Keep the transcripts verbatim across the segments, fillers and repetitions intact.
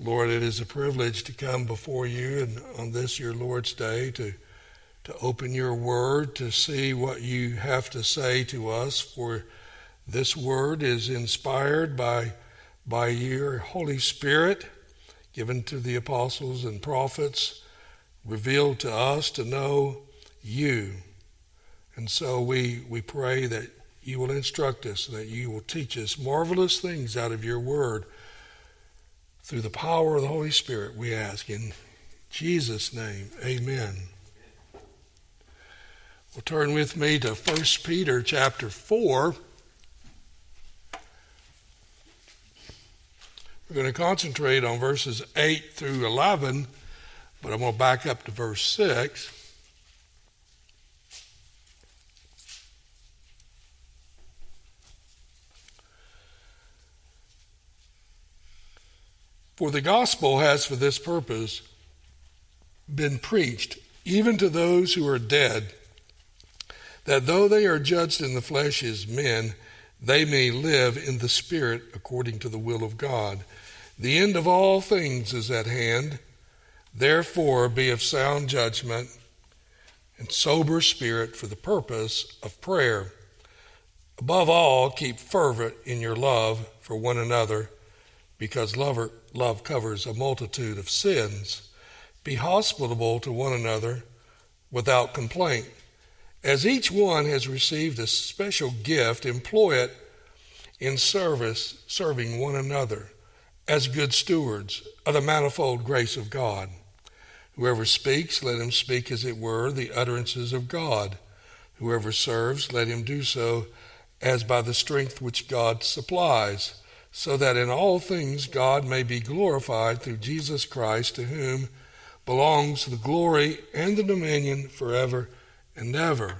Lord, it is a privilege to come before you and on this your Lord's Day to, to open your word, to see what you have to say to us, for this word is inspired by, by your Holy Spirit, given to the apostles and prophets, revealed to us to know you. And so we, we pray that you will instruct us, that you will teach us marvelous things out of your word. Through the power of the Holy Spirit, we ask in Jesus' name, amen. Well, turn with me to First Peter chapter four. We're going to concentrate on verses eight through eleven, but I'm going to back up to verse six. For the gospel has for this purpose been preached, even to those who are dead, that though they are judged in the flesh as men, they may live in the spirit according to the will of God. The end of all things is at hand. Therefore be of sound judgment and sober spirit for the purpose of prayer. Above all, keep fervent in your love for one another, because love, love covers a multitude of sins. Be hospitable to one another without complaint. As each one has received a special gift, employ it in service, serving one another as good stewards of the manifold grace of God. Whoever speaks, let him speak as it were the utterances of God. Whoever serves, let him do so as by the strength which God supplies, so that in all things God may be glorified through Jesus Christ, to whom belongs the glory and the dominion forever and ever.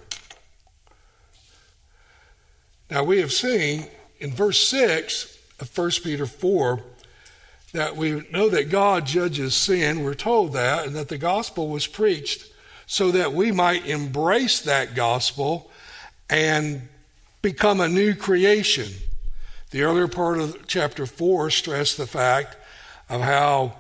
Now we have seen in verse six of First Peter four that we know that God judges sin. We're told that, and that the gospel was preached so that we might embrace that gospel and become a new creation. The earlier part of chapter four stressed the fact of how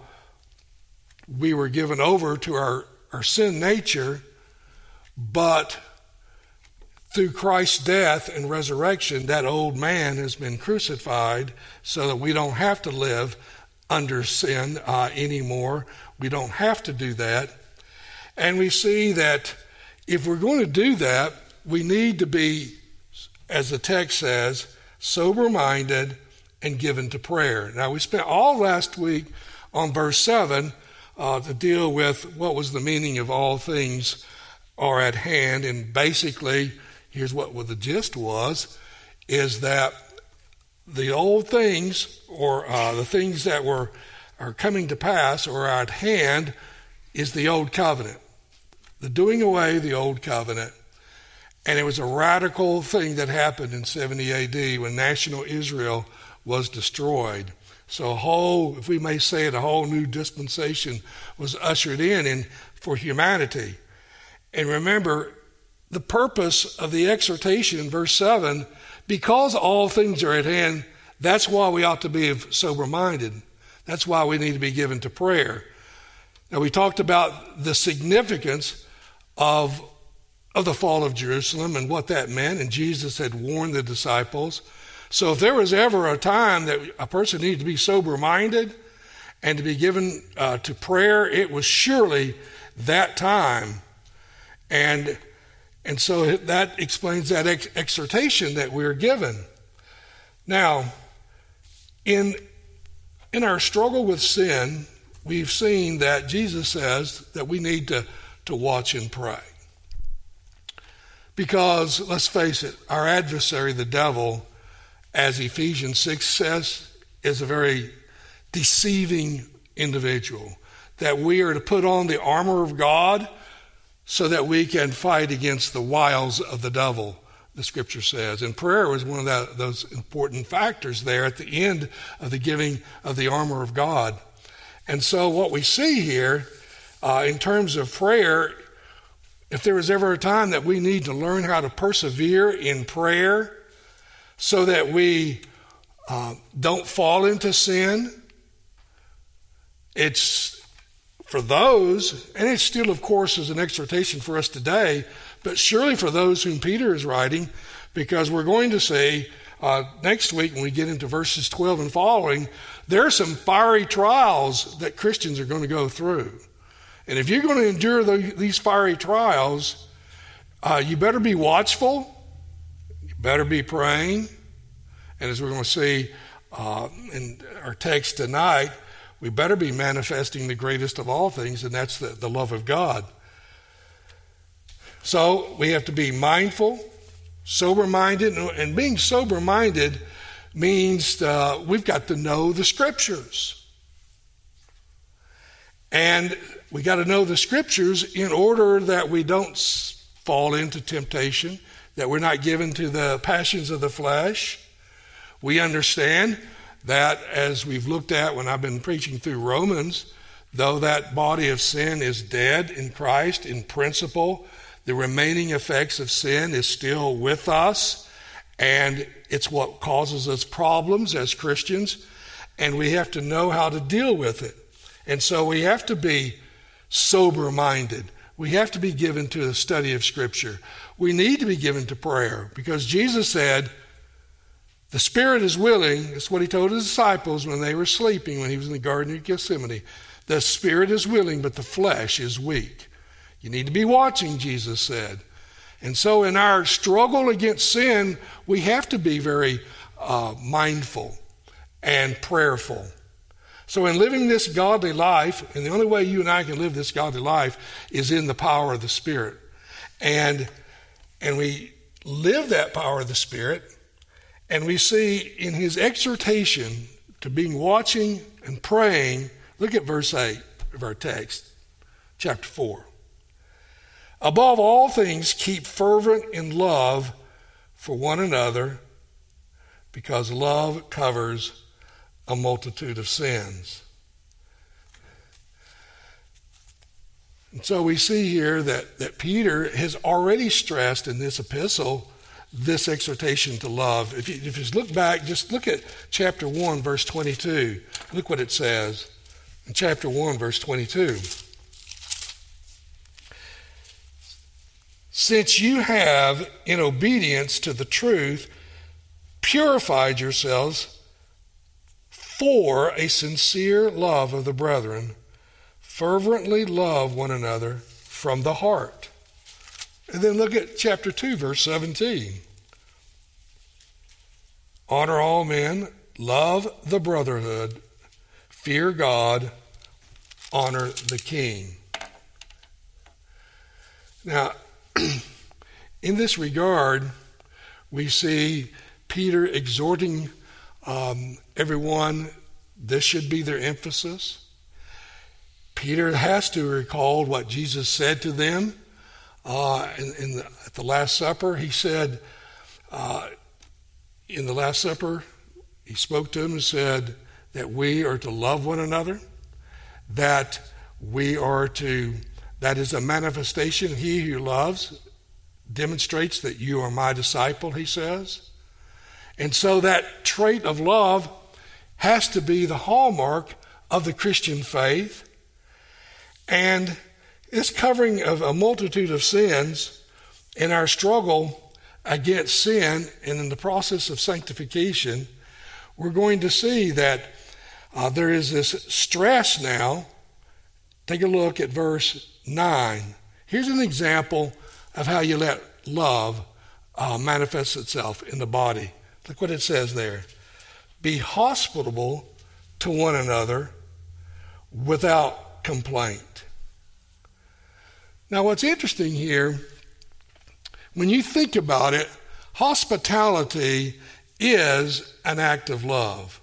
we were given over to our, our sin nature, but through Christ's death and resurrection, that old man has been crucified so that we don't have to live under sin uh, anymore. We don't have to do that. And we see that if we're going to do that, we need to be, as the text says, sober-minded and given to prayer. Now, we spent all last week on verse seven uh, to deal with what was the meaning of all things are at hand. And basically, here's what the gist was, is that the old things, or uh, the things that were are coming to pass or are at hand, is the old covenant, the doing away of the old covenant. And it was a radical thing that happened in seventy A D when national Israel was destroyed. So a whole, if we may say it, a whole new dispensation was ushered in, in for humanity. And remember, the purpose of the exhortation in verse seven, because all things are at hand, that's why we ought to be sober-minded. That's why we need to be given to prayer. Now, we talked about the significance of of the fall of Jerusalem and what that meant, and Jesus had warned the disciples. So if there was ever a time that a person needed to be sober-minded and to be given uh, to prayer, it was surely that time. And and so that explains that ex- exhortation that we're given. Now, in in our struggle with sin, we've seen that Jesus says that we need to, to watch and pray. Because, let's face it, our adversary, the devil, as Ephesians six says, is a very deceiving individual. That we are to put on the armor of God so that we can fight against the wiles of the devil, the scripture says. And prayer was one of that, those important factors there at the end of the giving of the armor of God. And so what we see here uh, in terms of prayer, if there was ever a time that we need to learn how to persevere in prayer so that we uh, don't fall into sin, It's for those, and it still, of course, is an exhortation for us today, but surely for those whom Peter is writing, because we're going to see uh, next week when we get into verses twelve and following, there are some fiery trials that Christians are going to go through. And if you're going to endure the, these fiery trials, uh, you better be watchful, you better be praying, and as we're going to see uh, in our text tonight, we better be manifesting the greatest of all things, and that's the, the love of God. So we have to be mindful, sober-minded, and being sober-minded means uh, we've got to know the Scriptures. And we got to know the Scriptures in order that we don't fall into temptation, that we're not given to the passions of the flesh. We understand that, as we've looked at when I've been preaching through Romans, though that body of sin is dead in Christ in principle, the remaining effects of sin is still with us, and it's what causes us problems as Christians, and we have to know how to deal with it. And so we have to be sober-minded. We have to be given to the study of Scripture. We need to be given to prayer, because Jesus said, the spirit is willing. It's what he told his disciples when they were sleeping when he was in the Garden of Gethsemane. The spirit is willing, but the flesh is weak. You need to be watching, Jesus said. And so in our struggle against sin, we have to be very uh, mindful and prayerful. So in living this godly life, and the only way you and I can live this godly life is in the power of the Spirit. And, and we live that power of the Spirit. And we see in his exhortation to being watching and praying, look at verse eight of our text, chapter four. Above all things, keep fervent in love for one another, because love covers a multitude of sins. And so we see here that, that Peter has already stressed in this epistle this exhortation to love. If you, if you look back, just look at chapter one, verse twenty-two. Look what it says in chapter one, verse twenty-two. Since you have, in obedience to the truth, purified yourselves for a sincere love of the brethren, fervently love one another from the heart. And then look at chapter two, verse seventeen. Honor all men, love the brotherhood, fear God, honor the king. Now, in this regard, we see Peter exhorting um, everyone, this should be their emphasis. Peter has to recall what Jesus said to them. Uh, in, in the, at the Last Supper, he said, uh, in the Last Supper, he spoke to them and said that we are to love one another, that we are to, that is a manifestation. He who loves demonstrates that you are my disciple, he says. And so that trait of love has to be the hallmark of the Christian faith. And this covering of a multitude of sins in our struggle against sin and in the process of sanctification, we're going to see that uh, there is this stress now. Take a look at verse nine. Here's an example of how you let love uh, manifest itself in the body. Look what it says there. Be hospitable to one another without complaint. Now, what's interesting here, when you think about it, hospitality is an act of love.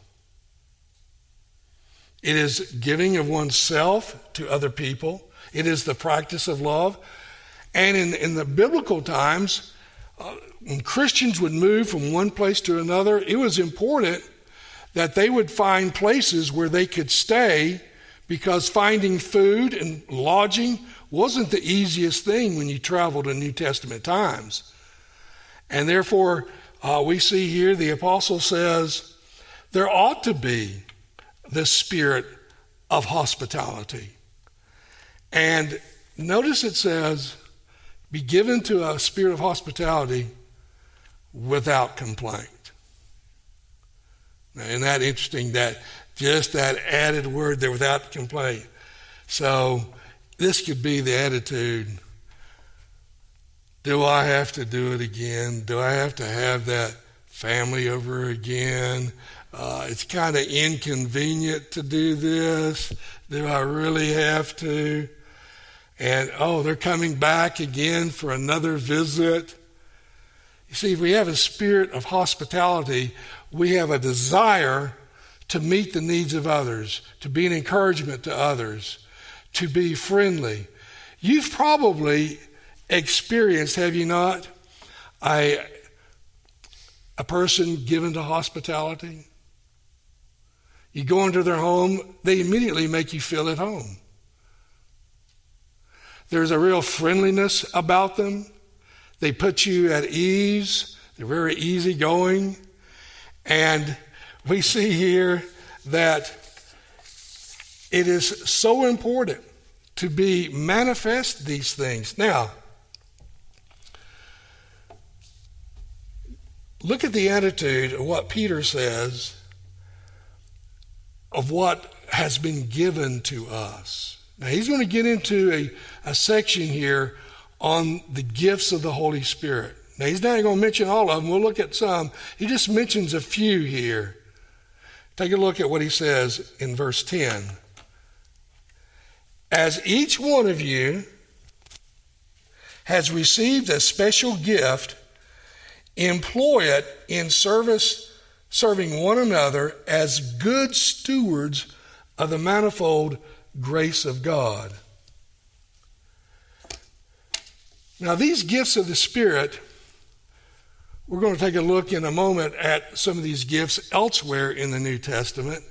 It is giving of oneself to other people. It is the practice of love. And in, in the biblical times, uh, when Christians would move from one place to another, it was important that they would find places where they could stay, because finding food and lodging wasn't the easiest thing when you traveled in New Testament times. And therefore, uh, we see here the apostle says there ought to be this spirit of hospitality. And notice it says, be given to a spirit of hospitality without complaint. Now, isn't that interesting, that just that added word there, without complaint? So this could be the attitude. Do I have to do it again? Do I have to have that family over again? Uh, it's kind of inconvenient to do this. Do I really have to? And, oh, they're coming back again for another visit. You see, if we have a spirit of hospitality, we have a desire to meet the needs of others, to be an encouragement to others, to be friendly. You've probably experienced, have you not, a, a person given to hospitality? You go into their home, they immediately make you feel at home. There's a real friendliness about them. They put you at ease. They're very easygoing. And we see here that it is so important to be manifest these things. Now, look at the attitude of what Peter says of what has been given to us. Now, he's going to get into a, a section here on the gifts of the Holy Spirit. Now, he's not going to mention all of them. We'll look at some. He just mentions a few here. Take a look at what he says in verse ten. As each one of you has received a special gift, employ it in service, serving one another as good stewards of the manifold grace of God. Now, these gifts of the Spirit, we're going to take a look in a moment at some of these gifts elsewhere in the New Testament.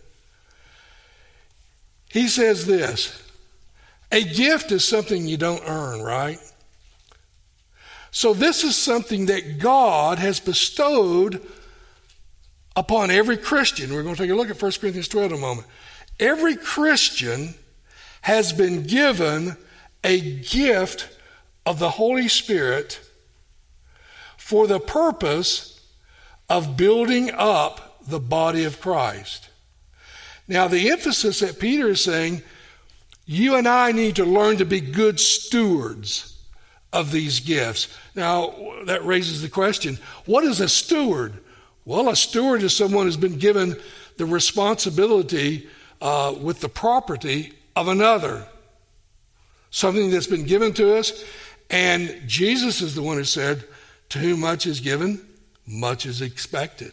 He says this, a gift is something you don't earn, right? So this is something that God has bestowed upon every Christian. We're going to take a look at First Corinthians twelve in a moment. Every Christian has been given a gift of the Holy Spirit for the purpose of building up the body of Christ. Now, the emphasis that Peter is saying, you and I need to learn to be good stewards of these gifts. Now, that raises the question, what is a steward? Well, a steward is someone who's been given the responsibility uh, with the property of another. Something that's been given to us. And Jesus is the one who said, to whom much is given, much is expected.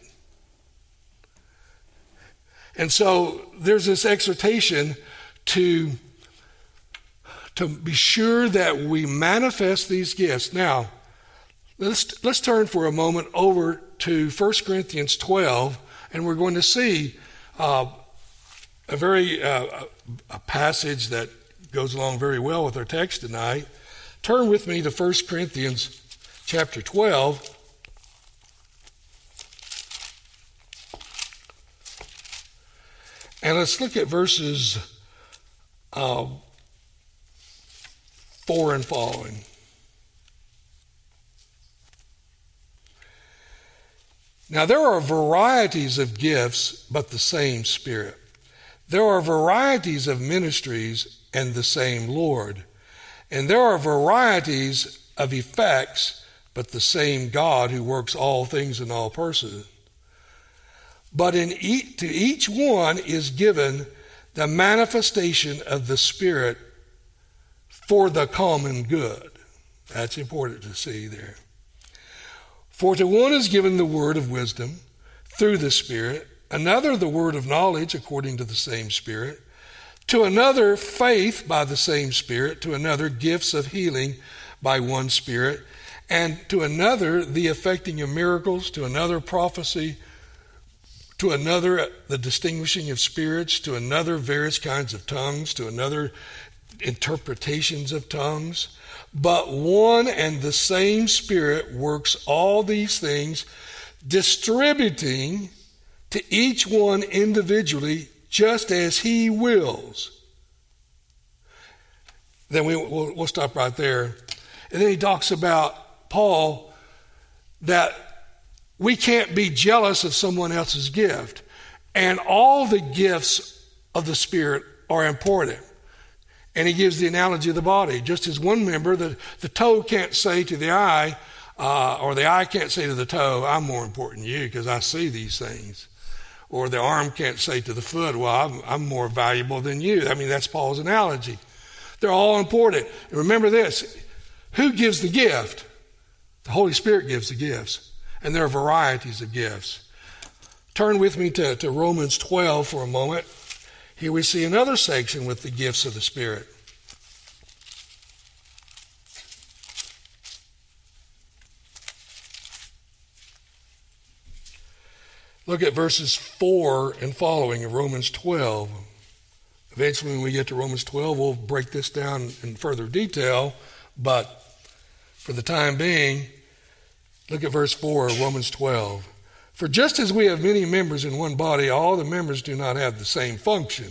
And so there's this exhortation to, to be sure that we manifest these gifts. Now, let's, let's turn for a moment over to First Corinthians twelve, and we're going to see uh, a very uh, a passage that goes along very well with our text tonight. Turn with me to First Corinthians chapter twelve. And let's look at verses uh, four and following. Now, there are varieties of gifts, but the same Spirit. There are varieties of ministries, and the same Lord. And there are varieties of effects, but the same God who works all things in all persons. But in each, to each one is given the manifestation of the Spirit for the common good. That's important to see there. For to one is given the word of wisdom through the Spirit, another the word of knowledge according to the same Spirit, to another faith by the same Spirit, to another gifts of healing by one Spirit, and to another the effecting of miracles, to another prophecy, to another the distinguishing of spirits, to another various kinds of tongues, to another interpretations of tongues. But one and the same Spirit works all these things, distributing to each one individually just as he wills. then we, we'll, we'll stop right there. And then he talks about, Paul, that we can't be jealous of someone else's gift. And all the gifts of the Spirit are important. And he gives the analogy of the body. Just as one member, the, the toe can't say to the eye, uh, or the eye can't say to the toe, I'm more important than you because I see these things. Or the arm can't say to the foot, well, I'm, I'm more valuable than you. I mean, that's Paul's analogy. They're all important. And remember this, who gives the gift? The Holy Spirit gives the gifts. And there are varieties of gifts. Turn with me to, to Romans twelve for a moment. Here we see another section with the gifts of the Spirit. Look at verses four and following of Romans twelve. Eventually, when we get to Romans twelve, we'll break this down in further detail. But for the time being, look at verse four of Romans twelve. For just as we have many members in one body, all the members do not have the same function.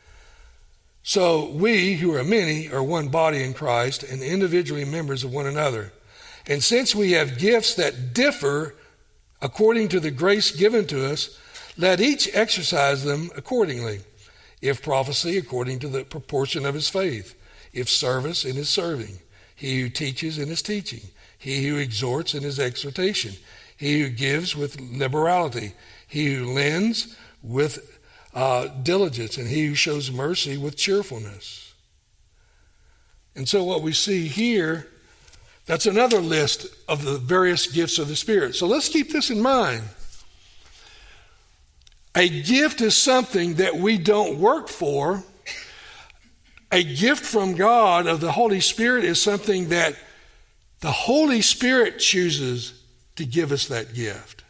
So we, who are many, are one body in Christ and individually members of one another. And since we have gifts that differ according to the grace given to us, let each exercise them accordingly. If prophecy, according to the proportion of his faith. If service, in his serving. He who teaches, in his teaching. He who exhorts, in his exhortation. He who gives with liberality. He who lends with uh, diligence. And he who shows mercy with cheerfulness. And so what we see here, that's another list of the various gifts of the Spirit. So let's keep this in mind. A gift is something that we don't work for. A gift from God of the Holy Spirit is something that the Holy Spirit chooses to give us that gift.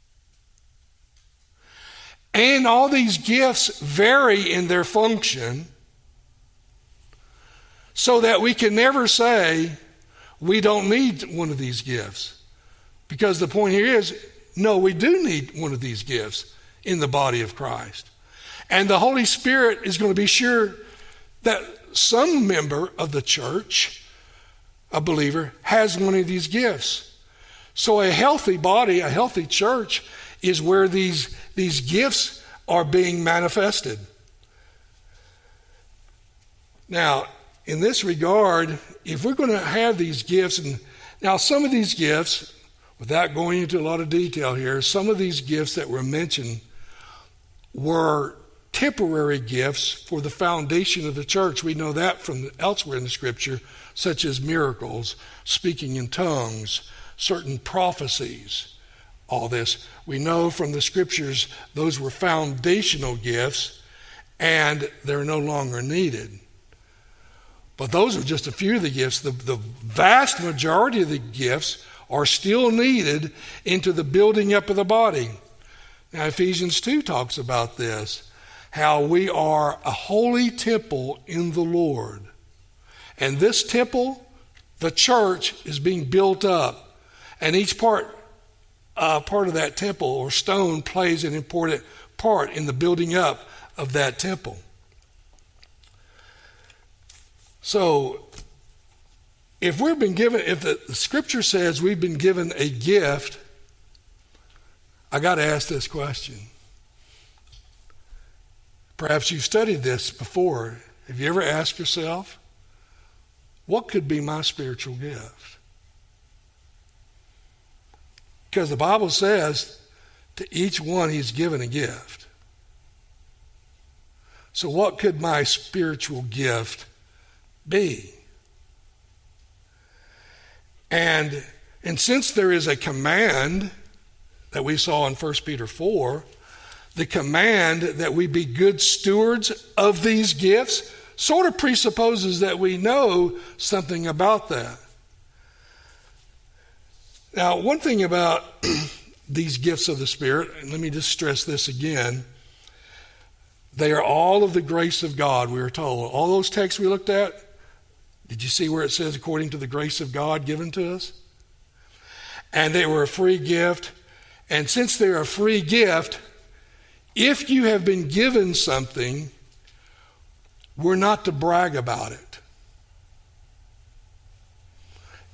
And all these gifts vary in their function so that we can never say we don't need one of these gifts. Because the point here is, no, we do need one of these gifts in the body of Christ. And the Holy Spirit is going to be sure that some member of the church, a believer, has one of these gifts. So a healthy body, a healthy church, is where these, these gifts are being manifested. Now, in this regard, if we're going to have these gifts, and now some of these gifts, without going into a lot of detail here, some of these gifts that were mentioned were temporary gifts for the foundation of the church. We know that from elsewhere in the Scripture, such as miracles, speaking in tongues, certain prophecies, all this. We know from the Scriptures those were foundational gifts and they're no longer needed. But those are just a few of the gifts. The, the vast majority of the gifts are still needed into the building up of the body. Now, Ephesians two talks about this, how we are a holy temple in the Lord. And this temple, the church, is being built up. And each part, uh, part of that temple or stone plays an important part in the building up of that temple. So, if we've been given, if the, the Scripture says we've been given a gift, I got to ask this question. Perhaps you've studied this before. Have you ever asked yourself, what could be my spiritual gift? Because the Bible says to each one he's given a gift. So what could my spiritual gift be? And, and since there is a command that we saw in First Peter four, the command that we be good stewards of these gifts sort of presupposes that we know something about that. Now, one thing about these gifts of the Spirit, and let me just stress this again, they are all of the grace of God, we are told. All those texts we looked at, did you see where it says according to the grace of God given to us? And they were a free gift. And since they're a free gift, if you have been given something, we're not to brag about it.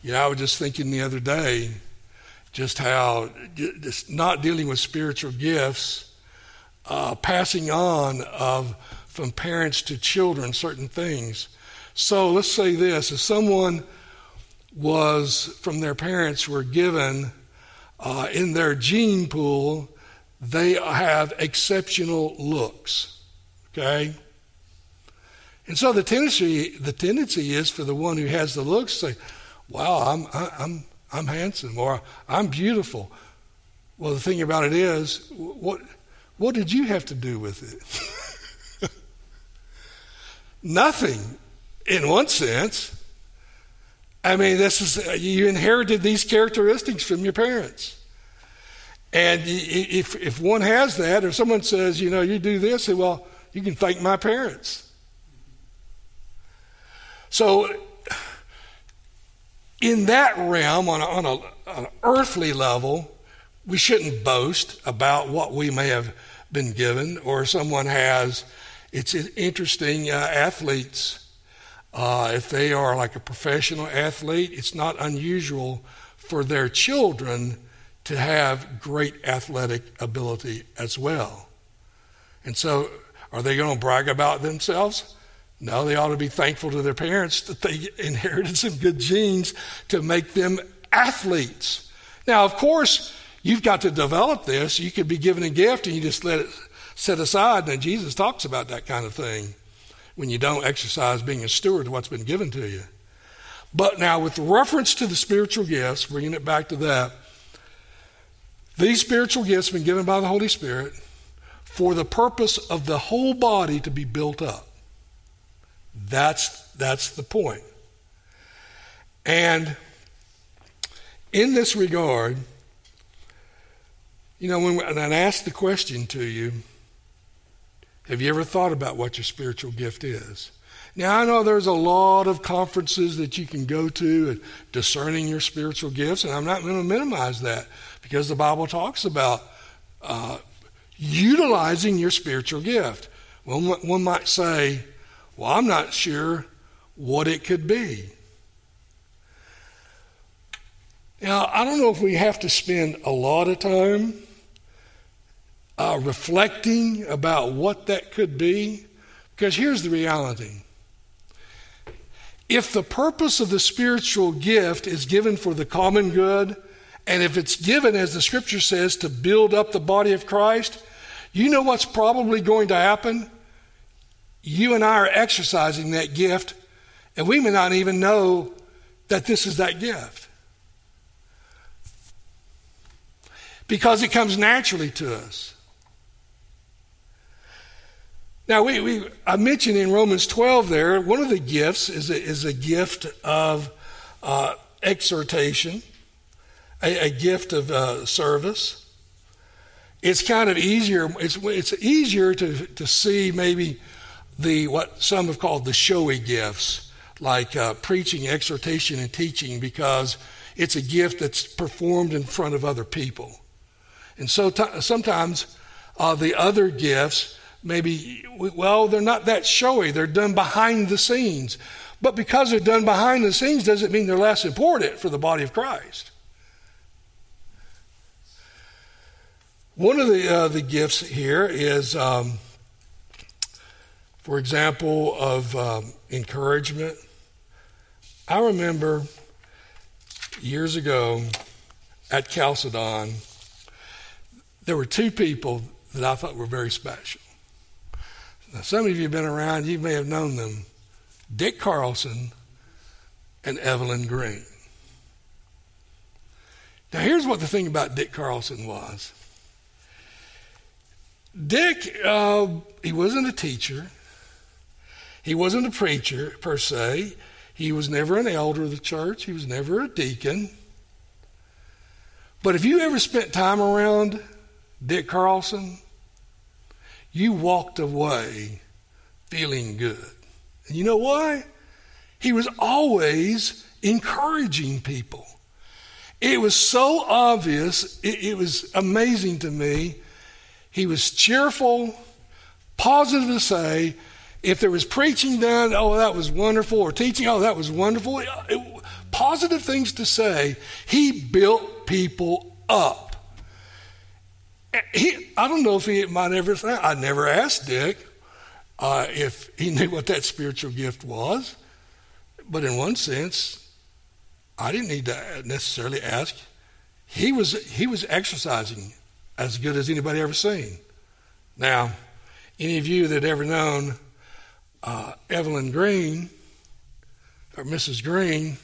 Yeah, I was just thinking the other day just how just not dealing with spiritual gifts, uh, passing on of from parents to children certain things. So let's say this: if someone was from their parents were given uh, in their gene pool, they have exceptional looks. Okay. And so the tendency, the tendency is for the one who has the looks to say, "Wow, I'm, I'm, I'm handsome," or "I'm beautiful." Well, the thing about it is, what, what did you have to do with it? Nothing, in one sense. I mean, this is you inherited these characteristics from your parents, and if if one has that, or someone says, you know, you do this, say, well, you can thank my parents. So, in that realm, on, a, on a, an earthly level, we shouldn't boast about what we may have been given, or someone has. It's interesting, uh, athletes, uh, if they are like a professional athlete, it's not unusual for their children to have great athletic ability as well. And so, are they going to brag about themselves? No, they ought to be thankful to their parents that they inherited some good genes to make them athletes. Now, of course, you've got to develop this. You could be given a gift and you just let it set aside. And Jesus talks about that kind of thing when you don't exercise being a steward of what's been given to you. But now, with reference to the spiritual gifts, bringing it back to that, these spiritual gifts have been given by the Holy Spirit for the purpose of the whole body to be built up. That's that's the point. And in this regard, you know, when, when I asked the question to you, have you ever thought about what your spiritual gift is? Now, I know there's a lot of conferences that you can go to and discerning your spiritual gifts, and I'm not going to minimize that because the Bible talks about uh, utilizing your spiritual gift. One, one might say, well, I'm not sure what it could be. Now, I don't know if we have to spend a lot of time uh, reflecting about what that could be, because here's the reality. If the purpose of the spiritual gift is given for the common good, and if it's given, as the scripture says, to build up the body of Christ, you know what's probably going to happen? You and I are exercising that gift, and we may not even know that this is that gift. Because it comes naturally to us. Now, we, we I mentioned in Romans twelve there, one of the gifts is a, is a gift of uh, exhortation, a, a gift of uh, service. It's kind of easier, it's, it's easier to, to see maybe the what some have called the showy gifts, like uh, preaching, exhortation, and teaching, because it's a gift that's performed in front of other people. And so t- sometimes uh, the other gifts, maybe, well, they're not that showy. They're done behind the scenes. But because they're done behind the scenes doesn't mean they're less important for the body of Christ. One of the uh, the gifts here is... Um, For example, of um, encouragement. I remember years ago at Chalcedon, there were two people that I thought were very special. Now, some of you have been around, you may have known them. Dick Carlson and Evelyn Green. Now, here's what the thing about Dick Carlson was. Dick, uh, he wasn't a teacher. He wasn't a preacher, per se. He was never an elder of the church. He was never a deacon. But if you ever spent time around Dick Carlson, you walked away feeling good. And you know why? He was always encouraging people. It was so obvious. It, it was amazing to me. He was cheerful, positive to say. If there was preaching done, oh, that was wonderful, or teaching, oh, that was wonderful. It, positive things to say. He built people up. He, I don't know if he might ever say, I never asked Dick uh, if he knew what that spiritual gift was. But in one sense, I didn't need to necessarily ask. He was he was exercising as good as anybody ever seen. Now, any of you that ever known uh, Evelyn Green or Missus Green,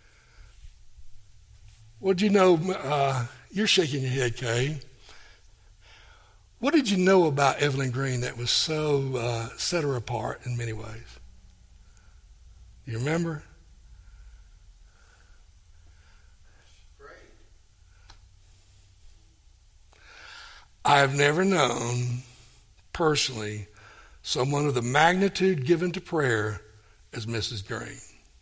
what did you know? Uh, you're shaking your head, Kay. What did you know about Evelyn Green that was so uh, set her apart in many ways? You remember? Great. I have never known personally someone of the magnitude given to prayer as Missus Green.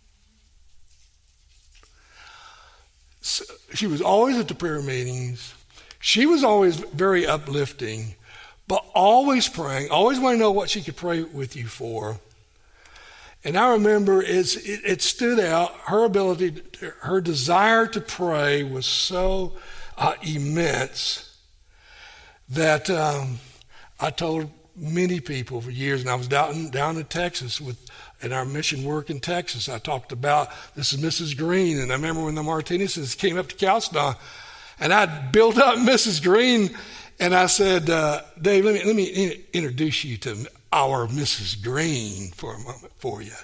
So she was always at the prayer meetings. She was always very uplifting, but always praying, always wanting to know what she could pray with you for. And I remember it's, it, it stood out, her ability, her desire to pray was so uh, immense that um, I told many people for years, and I was down, down in Texas with in our mission work in Texas. I talked about, this is Missus Green, and I remember when the Martinez's came up to Chalcedon, and I built up Missus Green, and I said, uh, Dave, let me, let me in, introduce you to our Missus Green for a moment for you.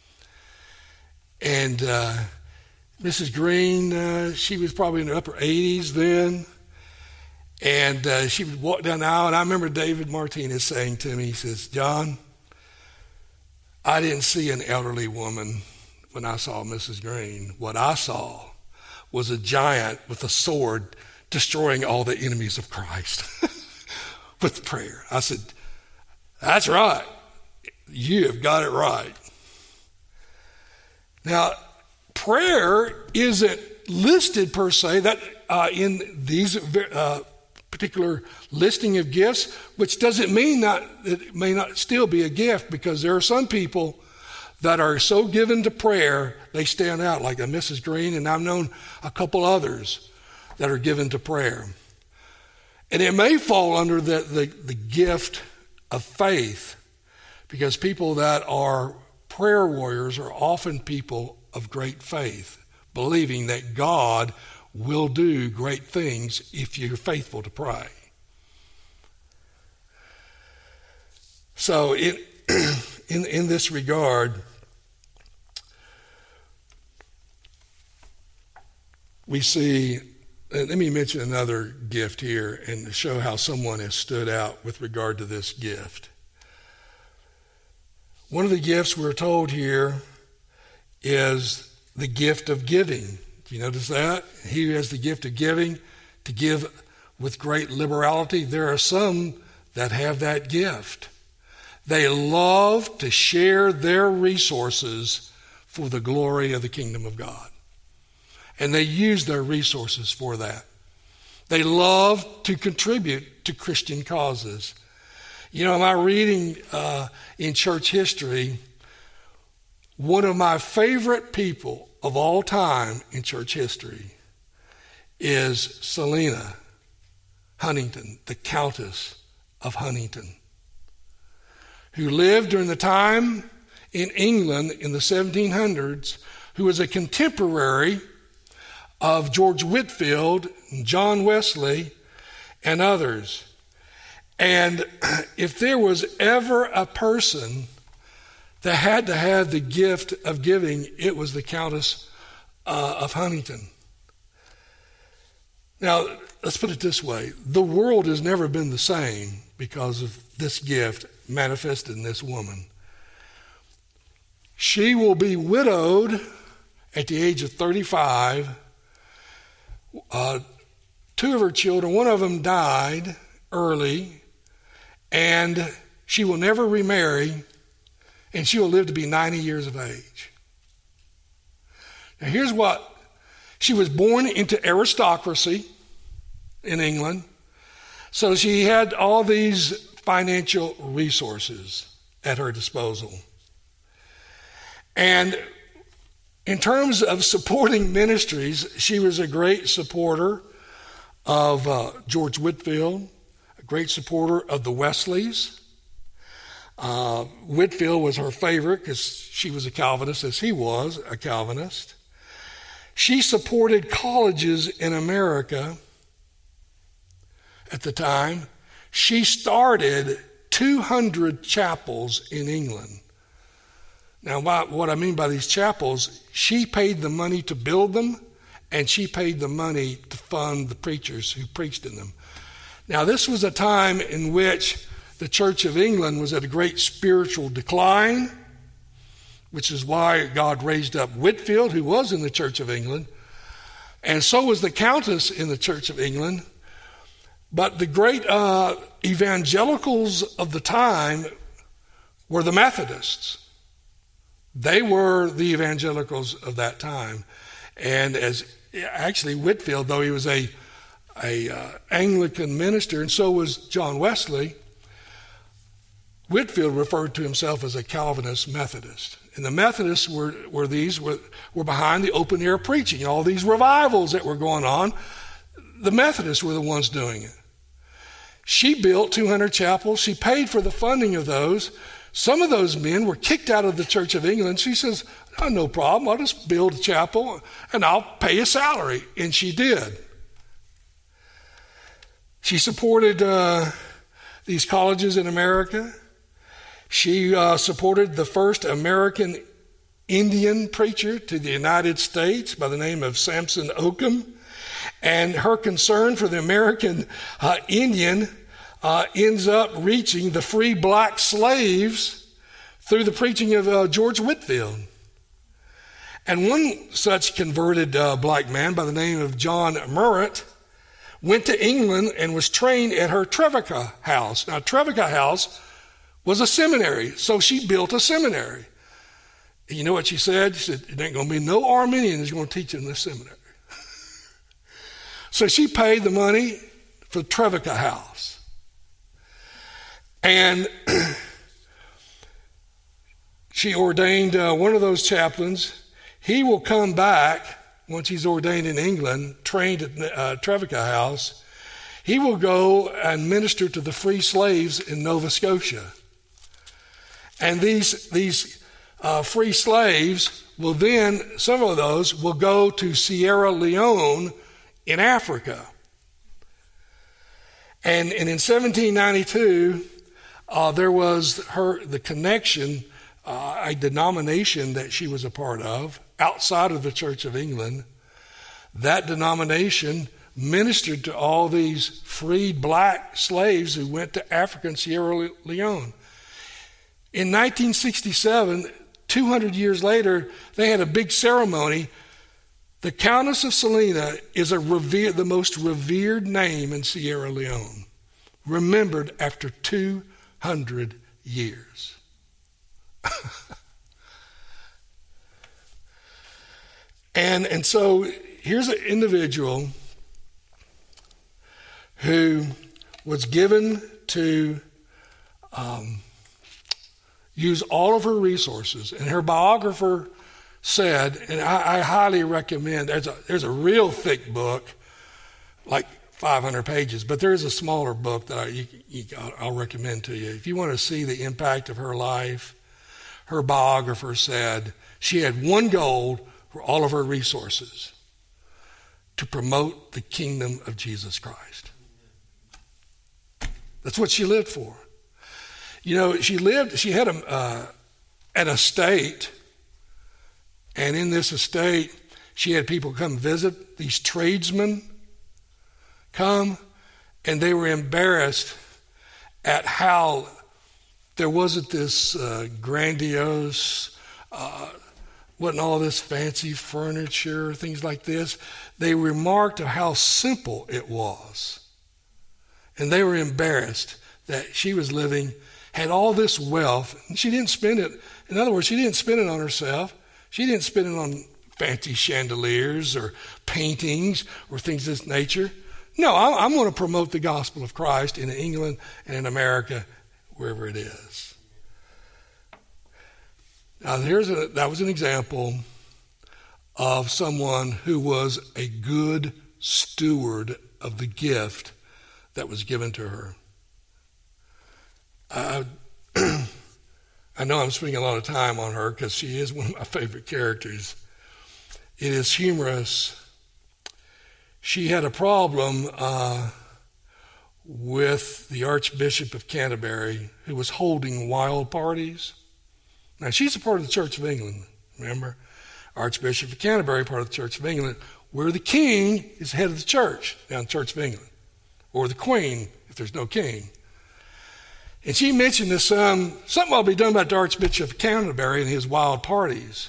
And uh, Missus Green, uh, she was probably in her upper eighties then, and uh, she would walk down the aisle, and I remember David Martinez saying to me, he says, John, I didn't see an elderly woman when I saw Missus Green. What I saw was a giant with a sword destroying all the enemies of Christ with prayer. I said, that's right. You have got it right. Now, prayer isn't listed per se that uh, in these uh, particular listing of gifts, which doesn't mean that it may not still be a gift, because there are some people that are so given to prayer, they stand out, like a Missus Green, and I've known a couple others that are given to prayer. And it may fall under the, the, the gift of faith, because people that are prayer warriors are often people of great faith, believing that God will do great things if you're faithful to pray. So in, in, in this regard, we see, and let me mention another gift here and to show how someone has stood out with regard to this gift. One of the gifts we're told here is the gift of giving. Do you notice that? He has the gift of giving, to give with great liberality. There are some that have that gift. They love to share their resources for the glory of the kingdom of God. And they use their resources for that. They love to contribute to Christian causes. You know, am I reading uh, in church history, one of my favorite people of all time in church history is Selina Huntington, the Countess of Huntington, who lived during the time in England in the seventeen hundreds, who was a contemporary of George Whitefield, and John Wesley, and others. And if there was ever a person that had to have the gift of giving, it was the Countess uh, of Huntington. Now, let's put it this way. The world has never been the same because of this gift manifested in this woman. She will be widowed at the age of thirty-five. Uh, two of her children, one of them died early, and she will never remarry, and she will live to be ninety years of age. Now here's what, she was born into aristocracy in England, so she had all these financial resources at her disposal. And In terms of supporting ministries, she was a great supporter of uh, George Whitefield, a great supporter of the Wesleys. Uh, Whitefield was her favorite because she was a Calvinist, as he was a Calvinist. She supported colleges in America at the time. She started two hundred chapels in England. Now, what I mean by these chapels, she paid the money to build them, and she paid the money to fund the preachers who preached in them. Now, this was a time in which the Church of England was at a great spiritual decline, which is why God raised up Whitefield, who was in the Church of England, and so was the Countess in the Church of England. But the great uh, evangelicals of the time were the Methodists. They were the evangelicals of that time. And as actually Whitefield, though he was a, a uh, Anglican minister, and so was John Wesley, Whitefield referred to himself as a Calvinist Methodist. And the Methodists were, were these, were, were behind the open air preaching, all these revivals that were going on. The Methodists were the ones doing it. She built two hundred chapels. She paid for the funding of those. Some of those men were kicked out of the Church of England. She says, oh, no problem. I'll just build a chapel and I'll pay a salary. And she did. She supported uh, these colleges in America. She uh, supported the first American Indian preacher to the United States by the name of Samson Occom. And her concern for the American uh, Indian Uh, ends up reaching the free black slaves through the preaching of uh, George Whitefield. And one such converted uh, black man by the name of John Murrett went to England and was trained at her Trevecca House. Now, Trevecca House was a seminary, so she built a seminary. And you know what she said? She said, it ain't going to be no Arminian who's going to teach in this seminary. So she paid the money for Trevecca House. And she ordained uh, one of those chaplains. He will come back once he's ordained in England, trained at uh, Trevecca House. He will go and minister to the free slaves in Nova Scotia. And these, these uh, free slaves will then, some of those will go to Sierra Leone in Africa. And, and in seventeen ninety-two, Uh, there was her the connection, uh, a denomination that she was a part of outside of the Church of England. That denomination ministered to all these freed black slaves who went to Africa and Sierra Leone. In nineteen sixty-seven, two hundred years later, they had a big ceremony. The Countess of Salina is a revered, the most revered name in Sierra Leone, remembered after two hundred years. and and so here's an individual who was given to um, use all of her resources, and her biographer said, and I, I highly recommend, there's a, there's a real thick book, like five hundred pages, but there's a smaller book that I, you, you, I'll recommend to you. If you want to see the impact of her life, her biographer said she had one goal for all of her resources: to promote the kingdom of Jesus Christ. That's what she lived for. You know, she lived, she had a, uh, an estate, and in this estate, she had people come visit, these tradesmen come, and they were embarrassed at how there wasn't this uh, grandiose, uh, wasn't all this fancy furniture, things like this. They remarked on how simple it was. And they were embarrassed that she was living, had all this wealth, and she didn't spend it. In other words, she didn't spend it on herself. She didn't spend it on fancy chandeliers or paintings or things of this nature. No, I'm going to promote the gospel of Christ in England and in America, wherever it is. Now, here's a, that was an example of someone who was a good steward of the gift that was given to her. I, I know I'm spending a lot of time on her because she is one of my favorite characters. It is humorous. She had a problem uh, with the Archbishop of Canterbury, who was holding wild parties. Now, she's a part of the Church of England, remember? Archbishop of Canterbury, part of the Church of England, where the king is head of the church down in the Church of England, or the queen if there's no king. And she mentioned this, um, something ought to be done about the Archbishop of Canterbury and his wild parties.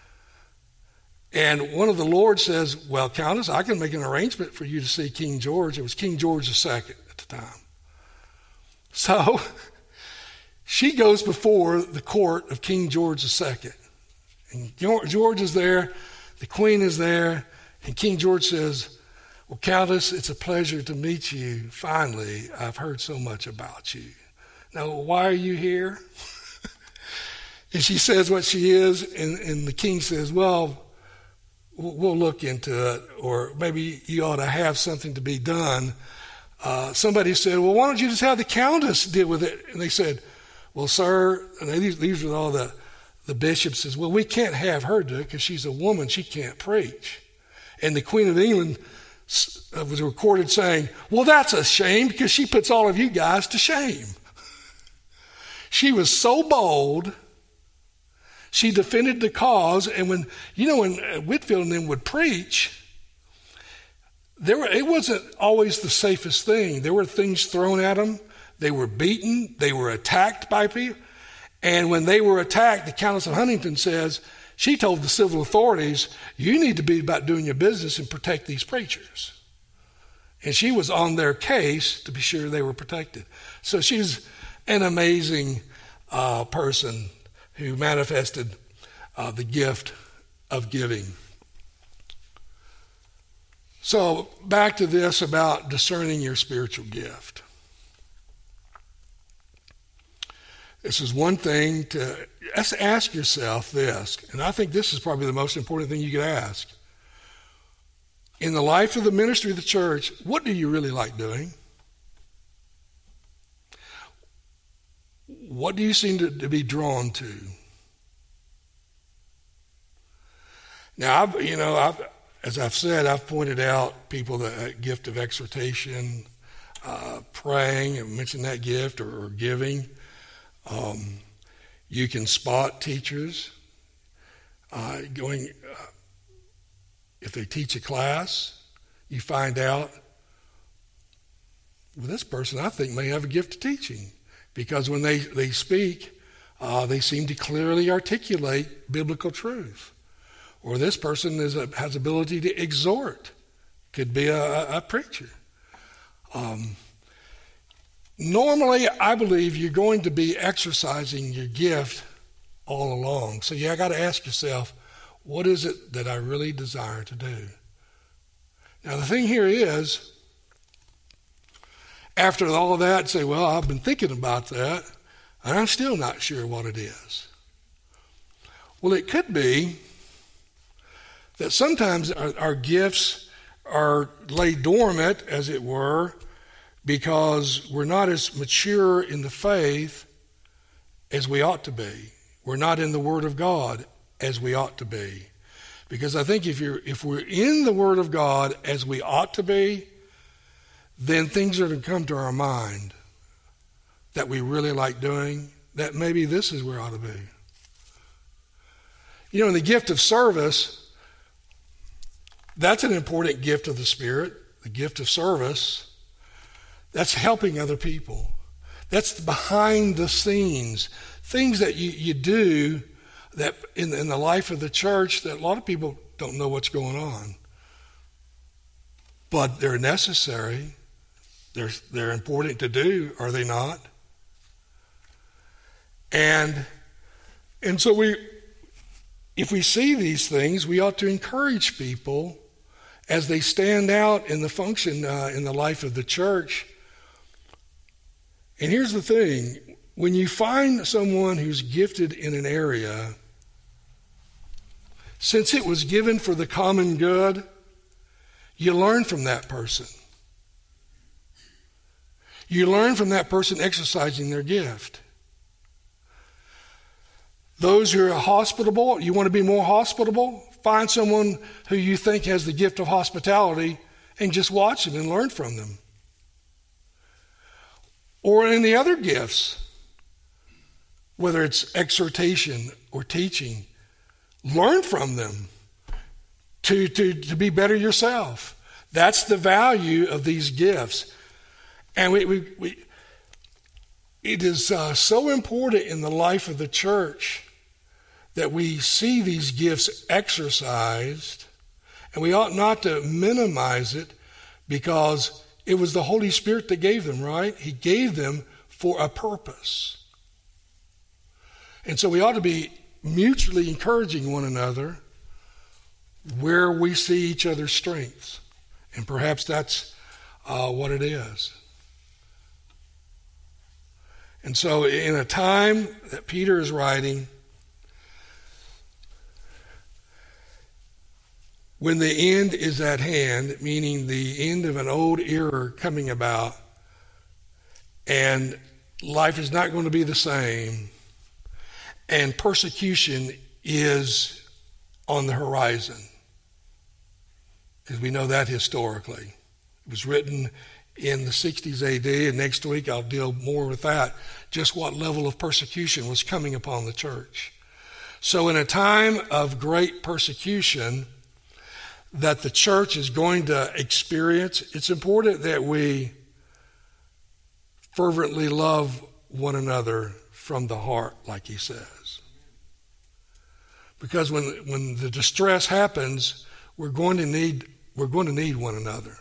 And one of the lords says, well, Countess, I can make an arrangement for you to see King George. It was King George the Second at the time. So she goes before the court of King George the Second. And George is there, the queen is there, and King George says, well, Countess, it's a pleasure to meet you. Finally, I've heard so much about you. Now, why are you here? And she says what she is, and, and the king says, well, we'll look into it, or maybe you ought to have something to be done. Uh, somebody said, well, why don't you just have the countess deal with it? And they said, well, sir, and these, these are all the, the bishops says, well, we can't have her do it because she's a woman. She can't preach. And the Queen of England was recorded saying, well, that's a shame because she puts all of you guys to shame. She was so bold. She defended the cause, and when, you know, when Whitefield and them would preach, there were, it wasn't always the safest thing. There were things thrown at them. They were beaten. They were attacked by people. And when they were attacked, the Countess of Huntingdon says, she told the civil authorities, you need to be about doing your business and protect these preachers. And she was on their case to be sure they were protected. So she's an amazing uh, person who manifested uh, the gift of giving. So back to this about discerning your spiritual gift. This is one thing to ask yourself this, and I think this is probably the most important thing you could ask. In the life of the ministry of the church, what do you really like doing? What do you seem to, to be drawn to? Now, I've, you know, I've, as I've said, I've pointed out people that gift of exhortation, uh, praying, I mentioned that gift, or, or giving. Um, you can spot teachers uh, going, uh, if they teach a class, you find out, well, this person I think may have a gift of teaching. Because when they, they speak, uh, they seem to clearly articulate biblical truth. Or this person is a, has ability to exhort. Could be a, a preacher. Um, normally, I believe you're going to be exercising your gift all along. So you got to ask yourself, what is it that I really desire to do? Now, the thing here is, after all of that, say, well, I've been thinking about that, and I'm still not sure what it is. Well, it could be that sometimes our, our gifts are laid dormant, as it were, because we're not as mature in the faith as we ought to be. We're not in the Word of God as we ought to be. Because I think if you're if we're in the Word of God as we ought to be, then things are going to come to our mind that we really like doing, that maybe this is where I ought to be. You know, in the gift of service, that's an important gift of the Spirit, the gift of service. That's helping other people. That's behind the scenes, things that you, you do that in, in the life of the church that a lot of people don't know what's going on. But they're necessary. They're, they're important to do, are they not? And and so we, if we see these things, we ought to encourage people as they stand out in the function uh, in the life of the church. And here's the thing. When you find someone who's gifted in an area, since it was given for the common good, you learn from that person. You learn from that person exercising their gift. Those who are hospitable, you want to be more hospitable? Find someone who you think has the gift of hospitality and just watch them and learn from them. Or in the other gifts, whether it's exhortation or teaching, learn from them to, to, to be better yourself. That's the value of these gifts. And we, we, we it is uh, so important in the life of the church that we see these gifts exercised, and we ought not to minimize it because it was the Holy Spirit that gave them, right? He gave them for a purpose. And so we ought to be mutually encouraging one another where we see each other's strengths. And perhaps that's uh, what it is. And so in a time that Peter is writing, when the end is at hand, meaning the end of an old era coming about, and life is not going to be the same, and persecution is on the horizon, because we know that historically. It was written in the sixties A D, and next week I'll deal more with that, just what level of persecution was coming upon the church. So in a time of great persecution that the church is going to experience, it's important that we fervently love one another from the heart, like he says. Because when when the distress happens, we're going to need we're going to need one another.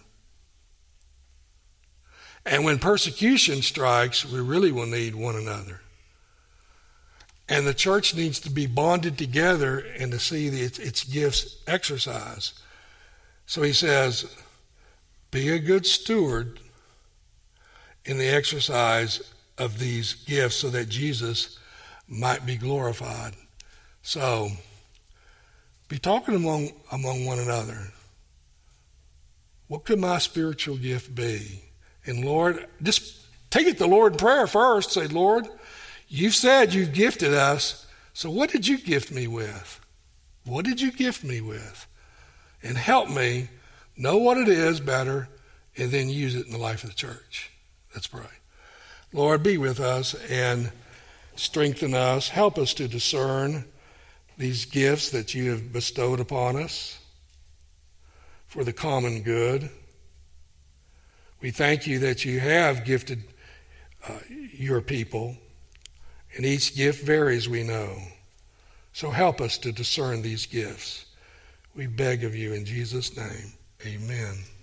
And when persecution strikes, we really will need one another. And the church needs to be bonded together and to see the, its, its gifts exercised. So he says, be a good steward in the exercise of these gifts so that Jesus might be glorified. So, be talking among, among one another. What could my spiritual gift be? And Lord, just take it to the Lord in prayer first. Say, Lord, you've said you've gifted us, so what did you gift me with? What did you gift me with? And help me know what it is better and then use it in the life of the church. Let's pray. Lord, be with us and strengthen us. Help us to discern these gifts that you have bestowed upon us for the common good. We thank you that you have gifted uh, your people, and each gift varies, we know. So help us to discern these gifts. We beg of you in Jesus' name, amen.